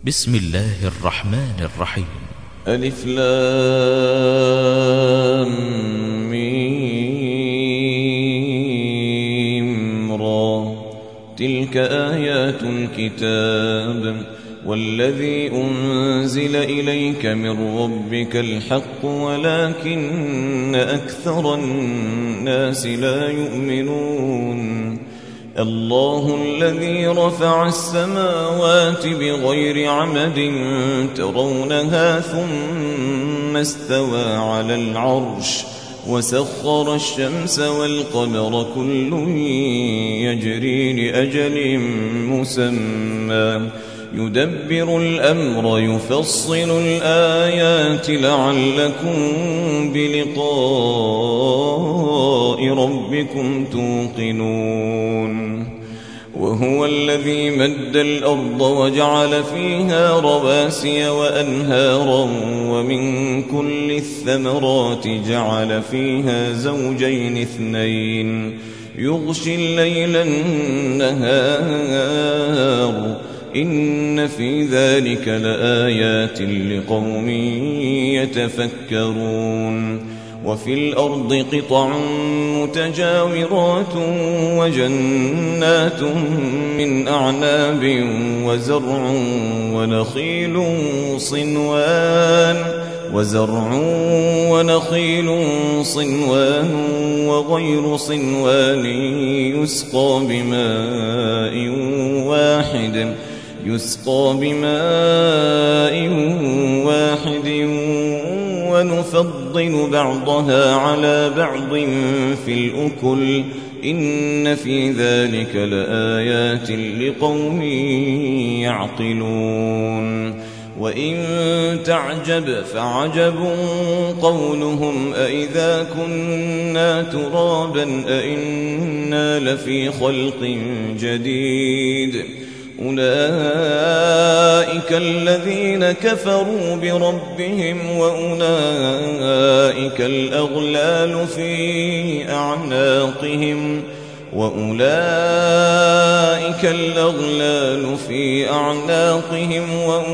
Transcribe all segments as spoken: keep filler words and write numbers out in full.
بسم الله الرحمن الرحيم. ألف لام ميم را. تلك آيات الكتاب والذي أنزل إليك من ربك الحق ولكن أكثر الناس لا يؤمنون. الله الذي رفع السماوات بغير عمد ترونها ثم استوى على العرش وسخر الشمس والقمر كل يجري لأجل مسمى يدبر الأمر يفصل الآيات لعلكم بلقاء ربكم توقنون. وهو الذي مد الأرض وجعل فيها رواسي وأنهارا ومن كل الثمرات جعل فيها زوجين اثنين يغشي الليل النهار إن في ذلك لآيات لقوم يتفكرون. وفي الأرض قطع متجاورات وجنات من أعناب وزرع ونخيل صنوان وزرع ونخيل صنوان وغير صنوان يسقى بماء واحد يسقى بماء واحد ونفضل بعضها على بعض في الأكل إن في ذلك لآيات لقوم يعقلون. وإن تعجب فعجب قولهم أإذا كنا ترابا أإنا لفي خلق جديد أولئك الذين كفروا بربهم وأولئك الأغلال في أعناقهم وأولئك الأغلال في أعناقهم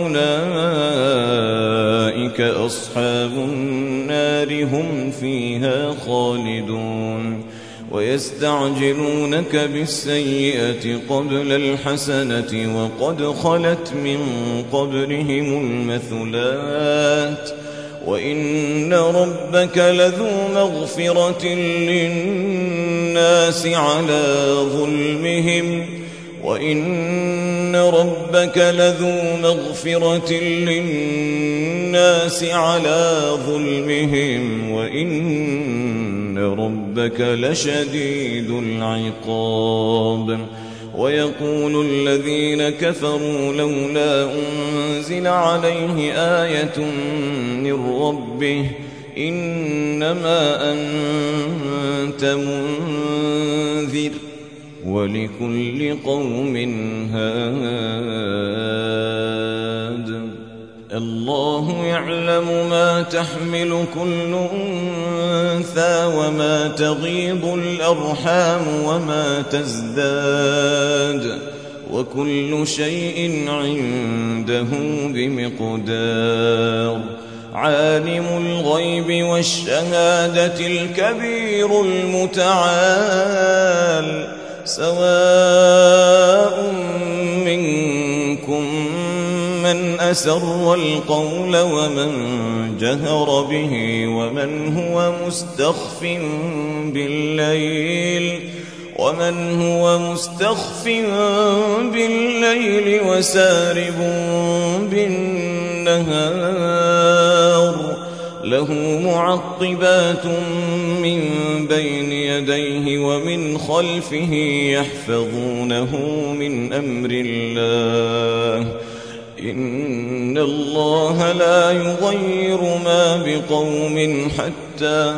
وأولئك أصحاب النار هم فيها خالدون. ويستعجلونك بالسيئة قبل الحسنة وقد خلت من قبلهم المثلات وإن ربك لذو مغفرة للناس على ظلمهم وإن ربك لذو مغفرة للناس على ظلمهم وإن ربك لشديد العقاب. ويقول الذين كفروا لولا أنزل عليه آية من ربه إنما أنت منذر ولكل قوم هاد. الله يعلم ما تحمل كل أنثى وما تغيض الأرحام وما تزداد وكل شيء عنده بمقدار. عالم الغيب والشهادة الكبير المتعال سواء منكم من أسر القول ومن جهر به ومن هو مستخف بالليل ومن هو مستخف بالليل وسارب بالنهار له معقبات من بين يديه ومن خلفه يحفظونه من أمر الله إن الله لا يغير ما بقوم حتى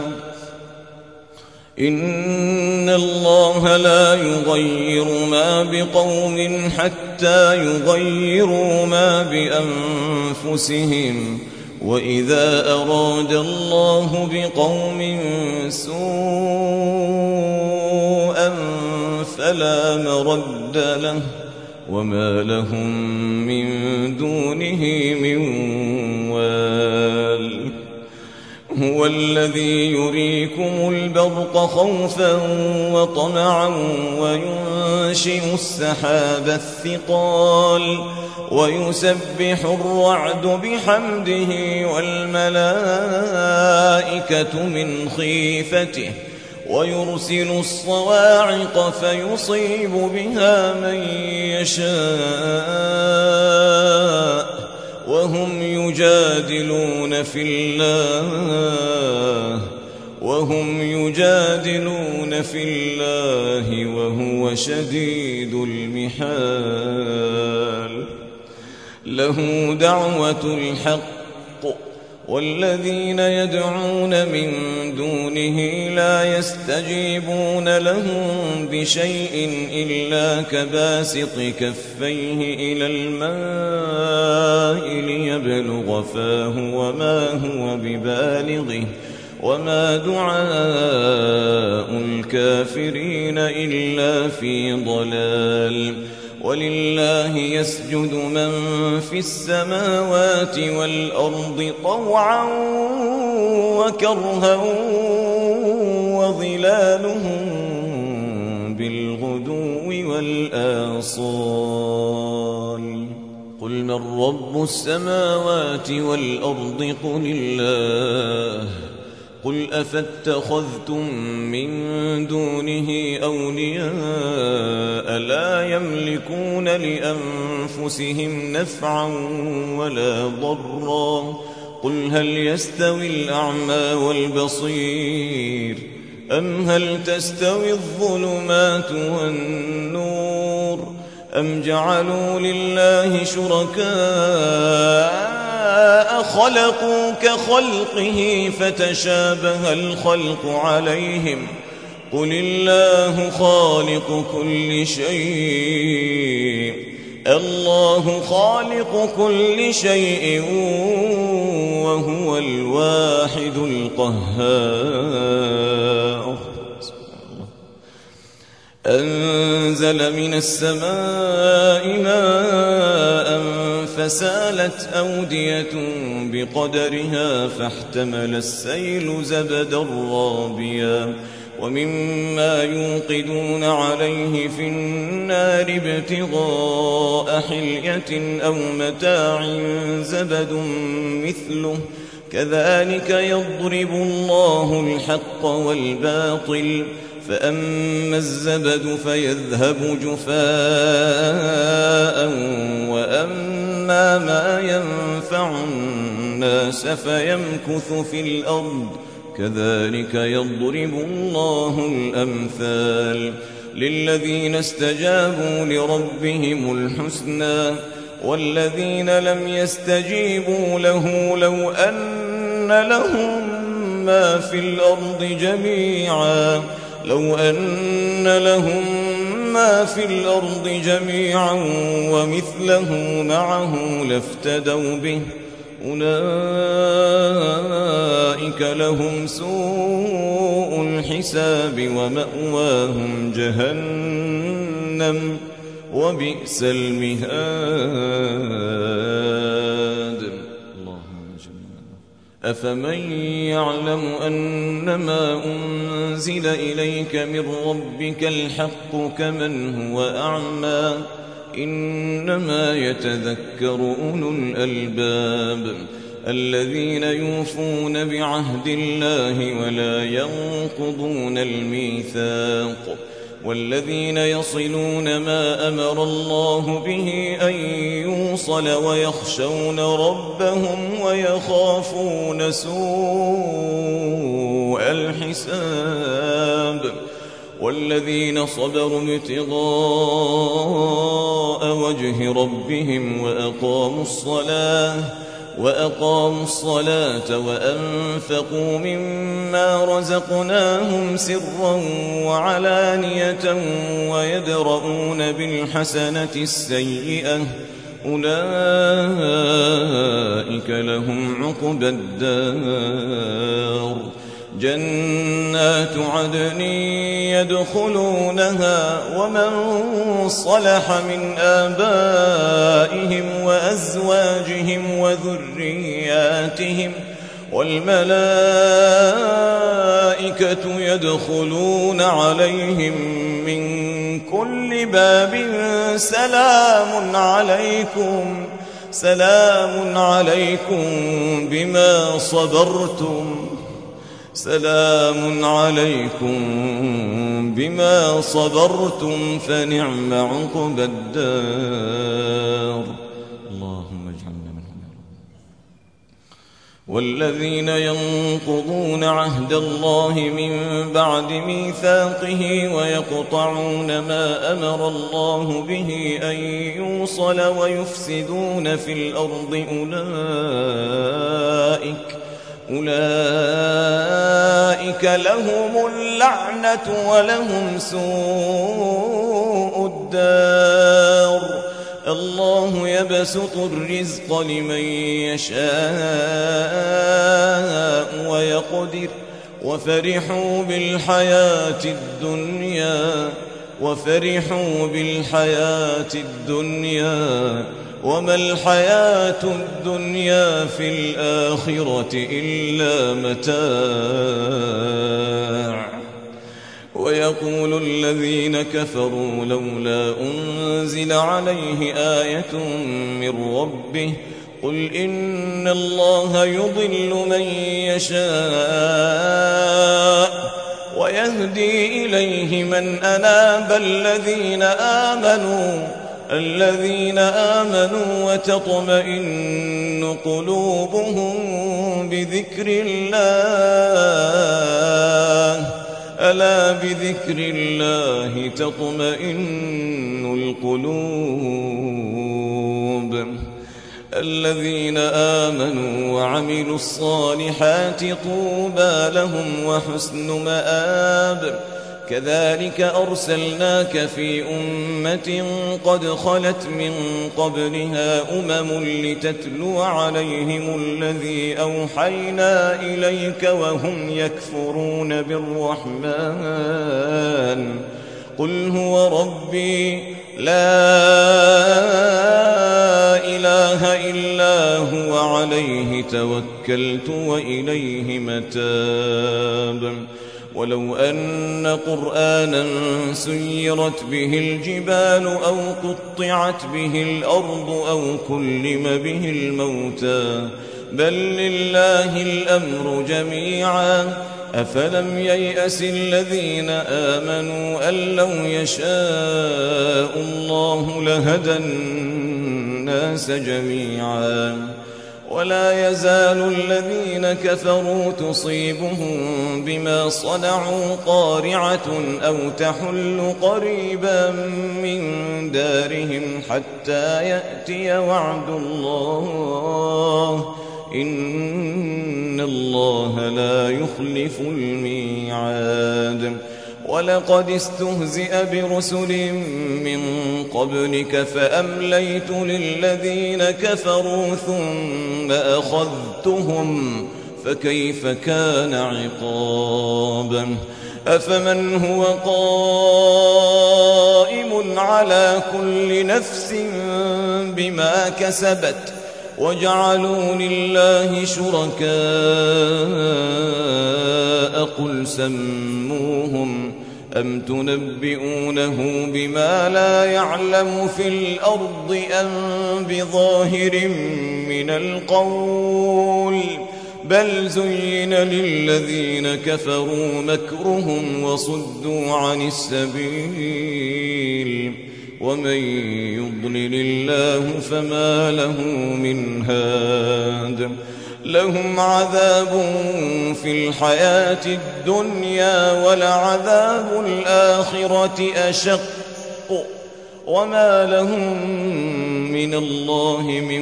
إن الله لا يغير ما بقوم حتى يغيروا ما بأنفسهم وإذا أراد الله بقوم سوءا فلا مرد له وما لهم من دونه من وال. هو الذي يريكم البرق خوفا وطمعا وينشئ السحاب الثقال ويسبح الرعد بحمده والملائكة من خيفته ويرسل الصواعق فيصيب بها من يشاء وهم يجادلون في الله وهم يجادلون في الله وهو شديد المحال. له دعوة الحق والذين يدعون من دونه لا يستجيبون لهم بشيء إلا كباسط كفيه إلى الماء ليبلغ فاه وما هو ببالغه وما دعاء الكافرين إلا في ضلال. ولله يسجد من في السماوات والأرض طوعا وكرها وظلالهم بالغدو والآصال. قل من رب السماوات والأرض قل الله. قل أفاتخذتم من دونه أولياء لا يملكون لأنفسهم نفعا ولا ضرا. قل هل يستوي الأعمى والبصير أم هل تستوي الظلمات والنور أم جعلوا لله شركاء خلقوا كخلقه فتشابه الخلق عليهم. قل الله خالق كل شيء الله خالق كل شيء وهو الواحد القهار. أنزل من السماء ماء فسالت أودية بقدرها فاحتمل السيل زبدا رابيا ومما يوقدون عليه في النار ابتغاء حلية أو متاع زبد مثله كذلك يضرب الله الحق والباطل. فأما الزبد فيذهب جفاء وأما ما ينفع الناس فيمكث في الأرض كذلك يضرب الله الأمثال. للذين استجابوا لربهم الحسنى والذين لم يستجيبوا له لو أن لهم ما في الأرض جميعا لو أن لهم ما في الأرض جميعا ومثله معه لافتدوا به أولئك لهم سوء الحساب ومأواهم جهنم وبئس المهاد. أفمن يعلم أنما أنزل إليك من ربك الحق كمن هو أعمى إنما يتذكر أولو الألباب الذين يوفون بعهد الله ولا ينقضون الميثاق والذين يصلون ما أمر الله به أن يوصل ويخشون ربهم ويخافون سوء الحساب والذين صبروا ابتغاء وجه ربهم وأقاموا الصلاة وأقاموا الصلاة وأنفقوا مما رزقناهم سرا وعلانية ويدرؤون بالحسنة السيئة أولئك لهم عقبى الدار جنات عدن يدخلونها ومن صلح من آبائهم وأزواجهم وذرياتهم والملائكة يدخلون عليهم من كل باب سلام عليكم سلام عليكم بما صبرتم سلام عليكم بما صبرتم فنعم عقبى الدار. اللهم اجعلنا منهم. والذين ينقضون عهد الله من بعد ميثاقه ويقطعون ما أمر الله به أن يوصل ويفسدون في الأرض أولئك أولئك لهم اللعنة ولهم سوء الدار. الله يبسط الرزق لمن يشاء ويقدر وفرحوا بالحياة الدنيا وفرحوا بالحياة الدنيا وما الحياة الدنيا في الآخرة إلا متاع. ويقول الذين كفروا لولا أنزل عليه آية من ربه قل إن الله يضل من يشاء ويهدي إليه من أناب الذين آمنوا الذين آمنوا وتطمئن قلوبهم بذكر الله ألا بذكر الله تطمئن القلوب. الذين آمنوا وعملوا الصالحات طوبى لهم وحسن مآب. كذلك أرسلناك في أمة قد خلت من قبلها أمم لتتلو عليهم الذي أوحينا إليك وهم يكفرون بالرحمن قل هو ربي لا إله إلا هو عليه توكلت وإليه متاب. ولو أن قرآنا سيرت به الجبال أو قطعت به الأرض أو كلم به الموتى بل لله الأمر جميعا أفلم ييأس الذين آمنوا أن لو يشاء الله لهدى الناس جميعا. ولا يزال الذين كفروا تصيبهم بما صنعوا قارعة أو تحل قريبا من دارهم حتى يأتي وعد الله إن الله لا يخلف الميعاد. ولقد استهزئ برسل من قبلك فأمليت للذين كفروا ثم أخذتهم فكيف كان عقابا. أفمن هو قائم على كل نفس بما كسبت وجعلوا لله شركاء قل سموهم أم تنبئونه بما لا يعلم في الأرض أم بظاهر من القول بل زين للذين كفروا مكرهم وصدوا عن السبيل ومن يضلل الله فما له من هاد. لهم عذاب في الحياة الدنيا ولعذاب الآخرة أشق وما لهم من الله من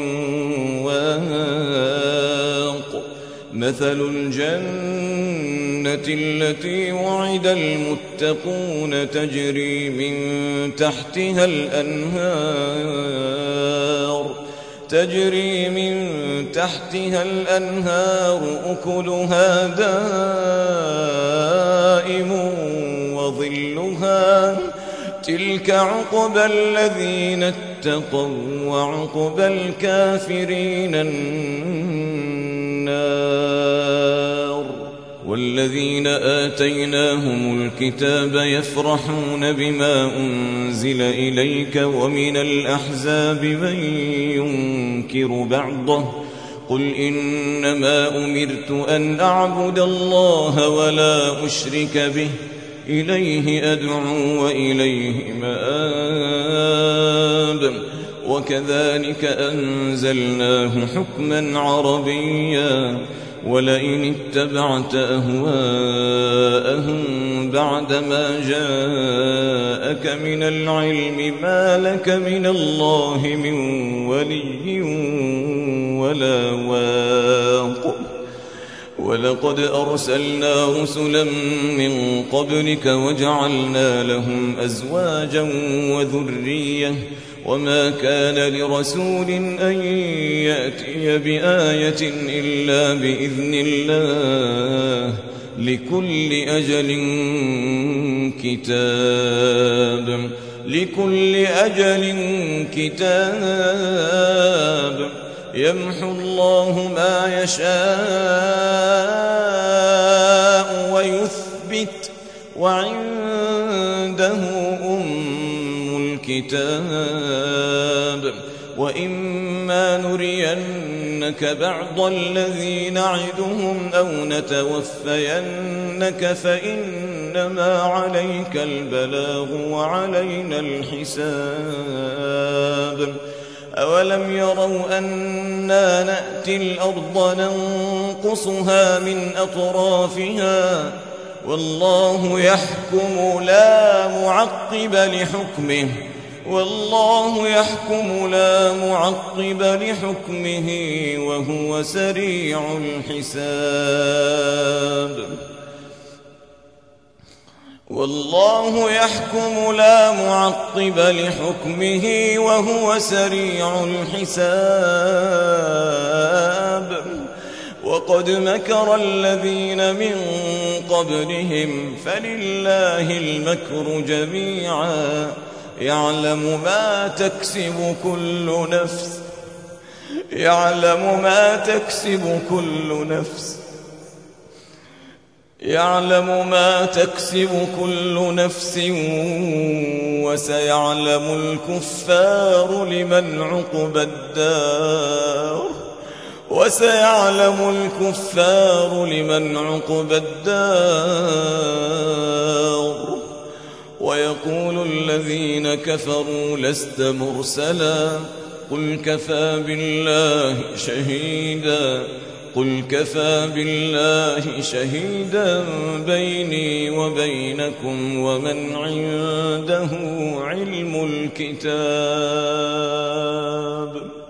واق. مثل الجنة التي وعد المتقون تجري من تحتها الأنهار تجري من تحتها الأنهار أكلها دائم وظلها تلك عقبى الذين اتقوا وعقبى الكافرين النار. والذين آتيناهم الكتاب يفرحون بما أنزل إليك ومن الأحزاب من ينكر بعضه قل إنما أمرت أن أعبد الله ولا أشرك به إليه أدعو وإليه مآب. وكذلك أنزلناه حكما عربيا ولئن اتبعت أهواءهم بعدما جاءك من العلم ما لك من الله من ولي ولا واق. ولقد أرسلنا رسلا من قبلك وجعلنا لهم أزواجا وذرية وما كان لرسول أن يأتي بآية إلا بإذن الله لكل أجل كتاب لكل أجل كتاب يمحو الله ما يشاء ويثبت وعنده أم الكتاب. وإما نرينك بعض الذي نعدهم أو نتوفينك فإنما عليك البلاغ وعلينا الحساب. أولم يروا أنا نأتي الأرض ننقصها من أطرافها والله يحكم لا معقب لحكمه والله يحكم لا معقب لحكمه وهو سريع الحساب. والله يحكم لا معقب لحكمه وهو سريع الحساب. وقد مكر الذين من قبلهم فلله المكر جميعا يعلم ما تكسب كل نفس يعلم ما تكسب كل نفس يعلم ما تكسب كل نفس وسيعلم الكفار لمن عقبى الدار وسيعلم الكفار لمن عقبى الدار. ويقول الذين كفروا لست مرسلا قل كفى بالله شهيدا قل كفى بالله شهيدا بيني وبينكم ومن عنده علم الكتاب.